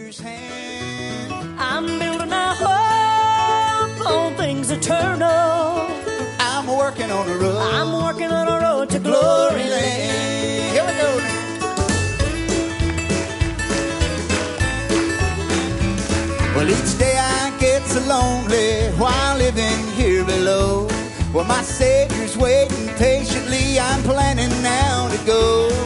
Savior's hand. I'm building my hope on things eternal. I'm working on a road. I'm working on a road to glory land. Here we go now. Well, each day I get so lonely while living here below. Well, my Savior's waiting patiently. I'm planning now to go.